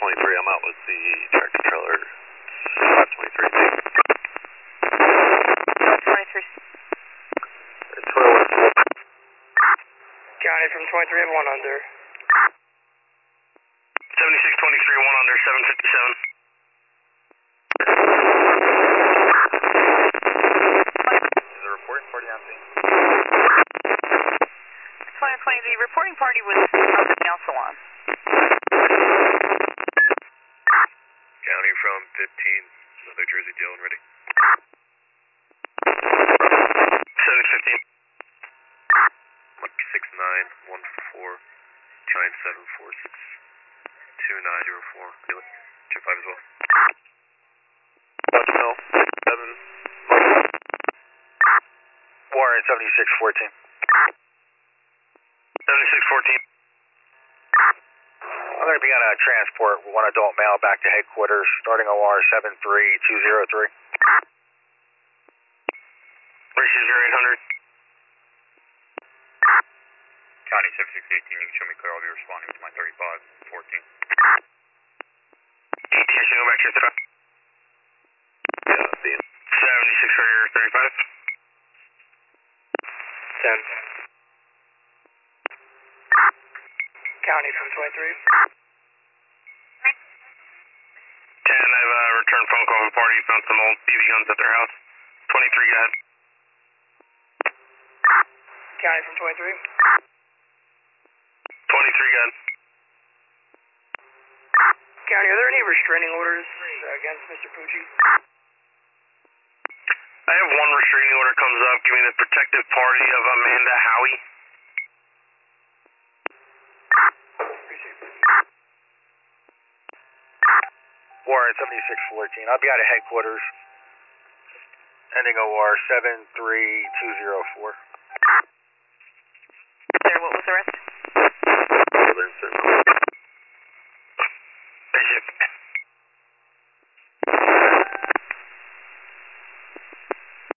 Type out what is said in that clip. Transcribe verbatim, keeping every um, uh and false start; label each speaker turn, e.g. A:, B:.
A: twenty-three, I'm out with the tractor trailer. five twenty-three.
B: five twenty-three.
A: It's twelve.
C: County from twenty-three, have one under.
D: seventy-six twenty-three, one under, seven fifty-seven.
A: Is the reporting party on scene?
B: twenty twenty, the reporting party was from the nail salon.
A: County from fifteen, Southern Jersey, deal and ready.
D: seven fifteen.
A: six nine one four nine seven four six two nine zero four. Two five as well. Dutch Mill, seven. Warren, seventy-six fourteen.
D: seventy-six fourteen.
A: I'm going to be on a transport with one adult male back to headquarters, starting O R seven three two zero three.
D: British zero eight hundred.
A: County seventy-six eighteen, you can show me clear, I'll be responding to my thirty-five fourteen.
D: eighteen, should go back to your thirty-five.
A: Yeah, being.
D: seventy-six for your thirty-five.
C: ten. County from twenty-three.
D: ten, I have a return phone call from a party, found some old B B guns at their house. twenty-three, go ahead.
C: County from twenty-three.
D: twenty-three, go ahead.
C: County, are there any restraining orders against Mister Pucci?
D: I have one restraining order comes up, giving the protective party of Amanda Howie.
A: Warren, seventy-six fourteen, I'll be out of headquarters, ending O R seven three two zero four.
B: Sir, what was the rest?
A: Thank you.